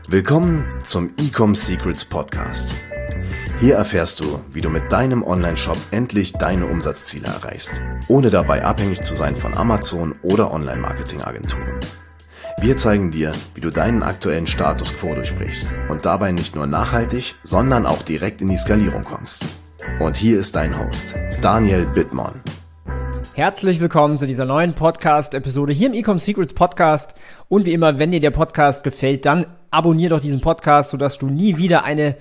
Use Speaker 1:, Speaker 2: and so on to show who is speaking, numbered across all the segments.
Speaker 1: Willkommen zum Ecom Secrets Podcast. Hier erfährst du, wie du mit deinem Online-Shop endlich deine Umsatzziele erreichst, ohne dabei abhängig zu sein von Amazon oder Online-Marketing-Agenturen. Wir zeigen dir, wie du deinen aktuellen Status quo durchbrichst und dabei nicht nur nachhaltig, sondern auch direkt in die Skalierung kommst. Und hier ist dein Host, Daniel Bittmann.
Speaker 2: Herzlich willkommen zu dieser neuen Podcast-Episode hier im Ecom Secrets Podcast. Und wie immer, wenn dir der Podcast gefällt, dann abonnier doch diesen Podcast, sodass du nie wieder eine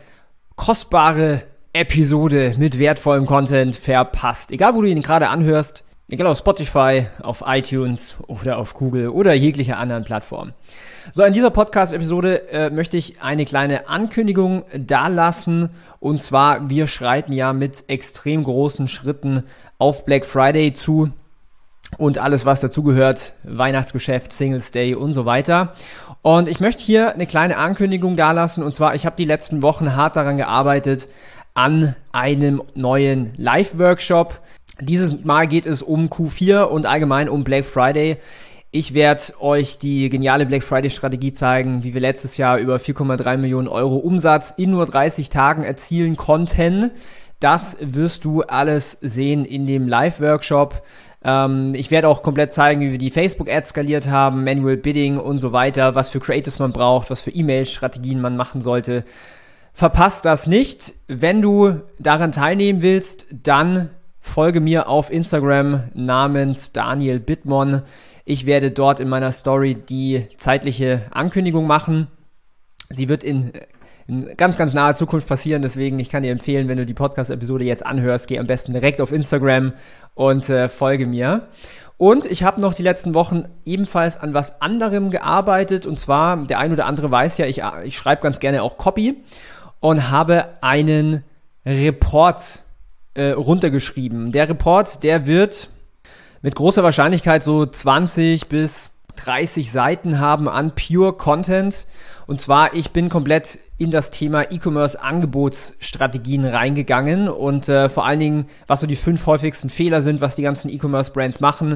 Speaker 2: kostbare Episode mit wertvollem Content verpasst. Egal, wo du ihn gerade anhörst, egal auf Spotify, auf iTunes oder auf Google oder jeglicher anderen Plattform. So, in dieser Podcast-Episode möchte ich eine kleine Ankündigung dalassen. Und zwar, wir schreiten ja mit extrem großen Schritten auf Black Friday zu und alles, was dazugehört, Weihnachtsgeschäft, Singles Day und so weiter. Und ich möchte hier eine kleine Ankündigung dalassen. Und zwar, ich habe die letzten Wochen hart daran gearbeitet, an einem neuen Live-Workshop. Dieses Mal geht es um Q4 und allgemein um Black Friday. Ich werde euch die geniale Black Friday-Strategie zeigen, wie wir letztes Jahr über 4,3 Millionen Euro Umsatz in nur 30 Tagen erzielen konnten. Das wirst du alles sehen in dem Live-Workshop. Ich werde auch komplett zeigen, wie wir die Facebook-Ads skaliert haben, Manual Bidding und so weiter, was für Creatives man braucht, was für E-Mail-Strategien man machen sollte. Verpasst das nicht. Wenn du daran teilnehmen willst, dann folge mir auf Instagram namens Daniel Bittmann. Ich werde dort in meiner Story die zeitliche Ankündigung machen. Sie wird in ganz, ganz naher Zukunft passieren. Deswegen, ich kann dir empfehlen, wenn du die Podcast-Episode jetzt anhörst, geh am besten direkt auf Instagram und folge mir. Und ich habe noch die letzten Wochen ebenfalls an was anderem gearbeitet. Und zwar, der ein oder andere weiß ja, ich schreibe ganz gerne auch Copy und habe einen Report runtergeschrieben. Der Report, der wird mit großer Wahrscheinlichkeit so 20 bis 30 Seiten haben an Pure Content. Und zwar, ich bin komplett in das Thema E-Commerce-Angebotsstrategien reingegangen und vor allen Dingen, was so die 5 häufigsten Fehler sind, was die ganzen E-Commerce-Brands machen,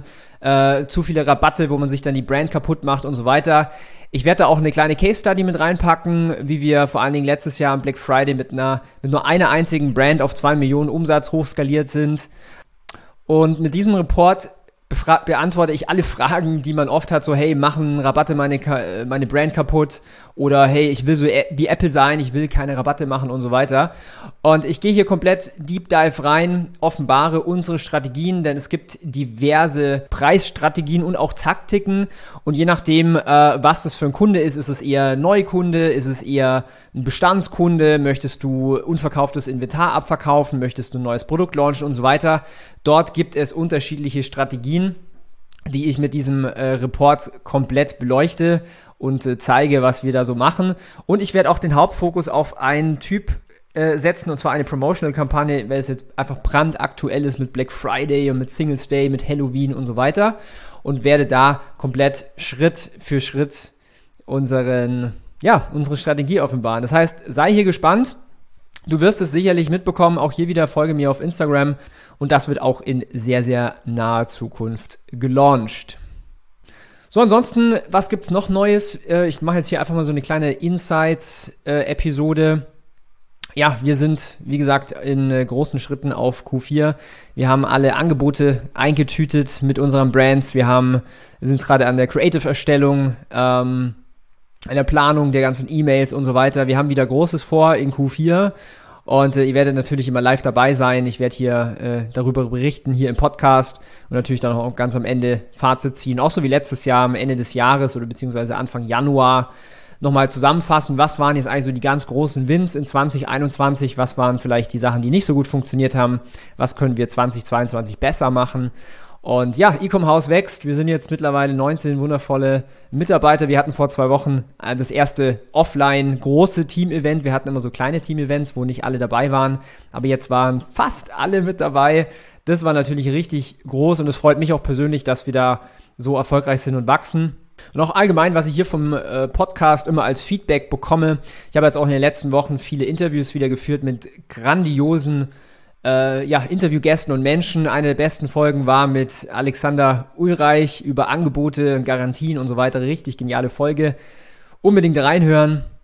Speaker 2: zu viele Rabatte, wo man sich dann die Brand kaputt macht und so weiter. Ich werde da auch eine kleine Case-Study mit reinpacken, wie wir vor allen Dingen letztes Jahr am Black Friday mit nur einer einzigen Brand auf 2 Millionen Umsatz hochskaliert sind. Und mit diesem Report beantworte ich alle Fragen, die man oft hat, so hey, machen Rabatte meine Brand kaputt oder hey, ich will so wie Apple sein, ich will keine Rabatte machen und so weiter. Und ich gehe hier komplett Deep Dive rein, offenbare unsere Strategien, denn es gibt diverse Preisstrategien und auch Taktiken und je nachdem, was das für ein Kunde ist es eher Neukunde, ist es eher ein Bestandskunde, möchtest du unverkauftes Inventar abverkaufen, möchtest du ein neues Produkt launchen und so weiter. Dort gibt es unterschiedliche Strategien, die ich mit diesem Report komplett beleuchte und zeige, was wir da so machen. Und ich werde auch den Hauptfokus auf einen Typ setzen, und zwar eine Promotional-Kampagne, weil es jetzt einfach brandaktuell ist mit Black Friday und mit Singles Day, mit Halloween und so weiter. Und werde da komplett Schritt für Schritt unsere Strategie offenbaren. Das heißt, sei hier gespannt. Du wirst es sicherlich mitbekommen, auch hier wieder folge mir auf Instagram und das wird auch in sehr, sehr naher Zukunft gelauncht. So, ansonsten, was gibt's noch Neues? Ich mache jetzt hier einfach mal so eine kleine Insights-Episode. Ja, wir sind, wie gesagt, in großen Schritten auf Q4. Wir haben alle Angebote eingetütet mit unseren Brands. Wir sind gerade an der Creative-Erstellung, an der Planung der ganzen E-Mails und so weiter. Wir haben wieder Großes vor in Q4 und ihr werdet natürlich immer live dabei sein. Ich werde hier darüber berichten, hier im Podcast und natürlich dann auch ganz am Ende Fazit ziehen. Auch so wie letztes Jahr am Ende des Jahres oder beziehungsweise Anfang Januar nochmal zusammenfassen. Was waren jetzt eigentlich so die ganz großen Wins in 2021? Was waren vielleicht die Sachen, die nicht so gut funktioniert haben? Was können wir 2022 besser machen? Und ja, Ecom Haus wächst. Wir sind jetzt mittlerweile 19 wundervolle Mitarbeiter. Wir hatten vor 2 Wochen das erste offline große Team-Event. Wir hatten immer so kleine Team-Events, wo nicht alle dabei waren. Aber jetzt waren fast alle mit dabei. Das war natürlich richtig groß und es freut mich auch persönlich, dass wir da so erfolgreich sind und wachsen. Und auch allgemein, was ich hier vom Podcast immer als Feedback bekomme. Ich habe jetzt auch in den letzten Wochen viele Interviews wieder geführt mit grandiosen Interviewgästen und Menschen. Eine der besten Folgen war mit Alexander Ulreich über Angebote, Garantien und so weiter. Richtig geniale Folge. Unbedingt reinhören.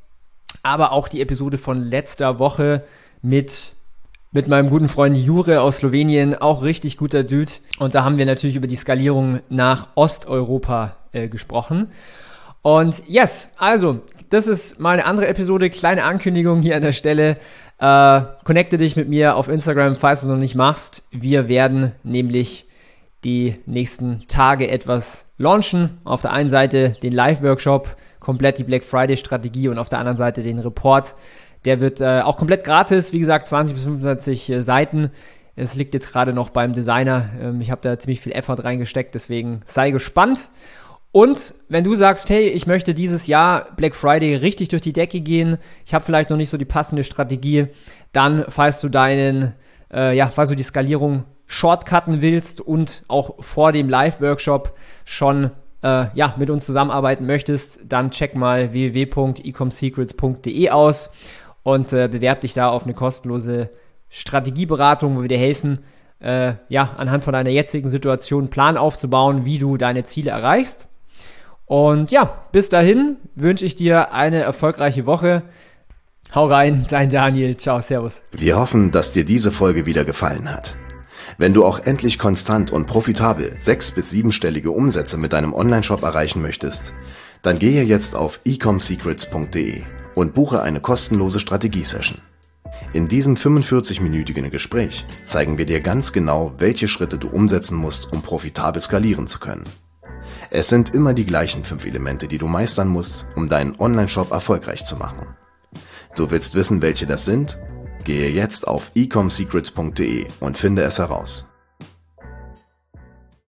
Speaker 2: aber auch die Episode von letzter Woche mit meinem guten Freund Jure aus Slowenien, auch richtig guter Dude. Und da haben wir natürlich über die Skalierung nach Osteuropa gesprochen. Und yes, also, das ist mal eine andere Episode, kleine Ankündigung hier an der Stelle. Connecte dich mit mir auf Instagram, falls du es noch nicht machst. Wir werden nämlich die nächsten Tage etwas launchen. Auf der einen Seite den Live-Workshop, komplett die Black Friday-Strategie und auf der anderen Seite den Report. Der wird auch komplett gratis, wie gesagt, 20 bis 25 Seiten. Es liegt jetzt gerade noch beim Designer. Ich habe da ziemlich viel Effort reingesteckt, deswegen sei gespannt. Und wenn du sagst, hey, ich möchte dieses Jahr Black Friday richtig durch die Decke gehen, ich habe vielleicht noch nicht so die passende Strategie, dann, falls du die Skalierung shortcutten willst und auch vor dem Live-Workshop schon mit uns zusammenarbeiten möchtest, dann check mal www.ecomsecrets.de aus und bewerb dich da auf eine kostenlose Strategieberatung, wo wir dir helfen, anhand von deiner jetzigen Situation einen Plan aufzubauen, wie du deine Ziele erreichst. Und ja, bis dahin wünsche ich dir eine erfolgreiche Woche. Hau rein, dein Daniel. Ciao, servus.
Speaker 1: Wir hoffen, dass dir diese Folge wieder gefallen hat. Wenn du auch endlich konstant und profitabel 6- bis 7-stellige Umsätze mit deinem Onlineshop erreichen möchtest, dann gehe jetzt auf ecomsecrets.de und buche eine kostenlose Strategie-Session. In diesem 45-minütigen Gespräch zeigen wir dir ganz genau, welche Schritte du umsetzen musst, um profitabel skalieren zu können. Es sind immer die gleichen 5 Elemente, die du meistern musst, um deinen Onlineshop erfolgreich zu machen. Du willst wissen, welche das sind? Gehe jetzt auf ecomsecrets.de und finde es heraus.